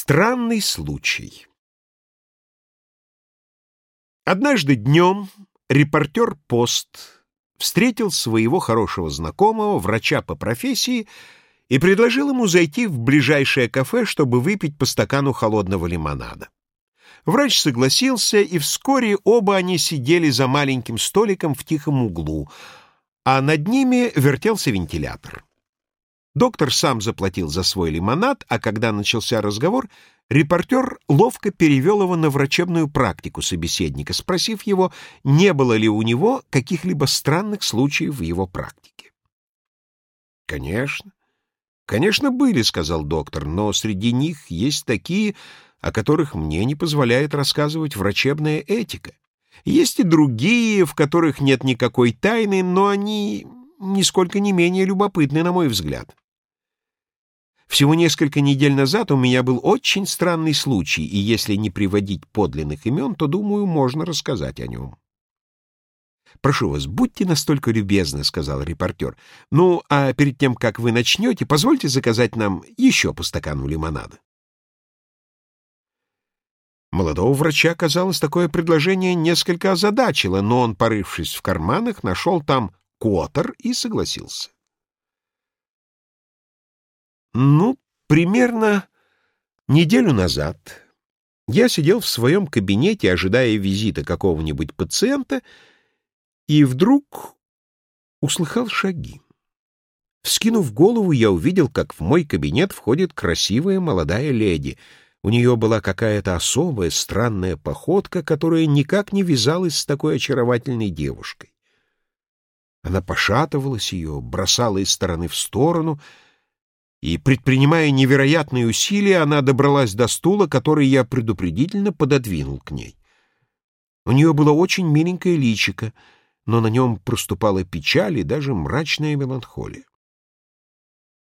Странный случай. Однажды днем репортер «Пост» встретил своего хорошего знакомого, врача по профессии, и предложил ему зайти в ближайшее кафе, чтобы выпить по стакану холодного лимонада. Врач согласился, и вскоре оба они сидели за маленьким столиком в тихом углу, а над ними вертелся вентилятор. Доктор сам заплатил за свой лимонад, а когда начался разговор, репортер ловко перевел его на врачебную практику собеседника, спросив его, не было ли у него каких-либо странных случаев в его практике. «Конечно, были», — сказал доктор, — «но среди них есть такие, о которых мне не позволяет рассказывать врачебная этика. Есть и другие, в которых нет никакой тайны, но они нисколько не менее любопытны, на мой взгляд. Всего несколько недель назад у меня был очень странный случай, и если не приводить подлинных имен, то, думаю, можно рассказать о нем». «Прошу вас, будьте настолько любезны», — сказал репортер. «Ну, а перед тем, как вы начнете, позвольте заказать нам еще по стакану лимонада». Молодого врача, казалось, такое предложение несколько озадачило, но он, порывшись в карманах, нашел там квотер и согласился. Примерно неделю назад я сидел в своем кабинете, ожидая визита какого-нибудь пациента, и вдруг услыхал шаги. Вскинув голову, я увидел, как в мой кабинет входит красивая молодая леди. У нее была какая-то особая, странная походка, которая никак не вязалась с такой очаровательной девушкой. Она пошатывалась, ее бросала из стороны в сторону, и, предпринимая невероятные усилия, она добралась до стула, который я предупредительно пододвинул к ней. У нее было очень миленькое личико, но на нем проступала печаль и даже мрачная меланхолия.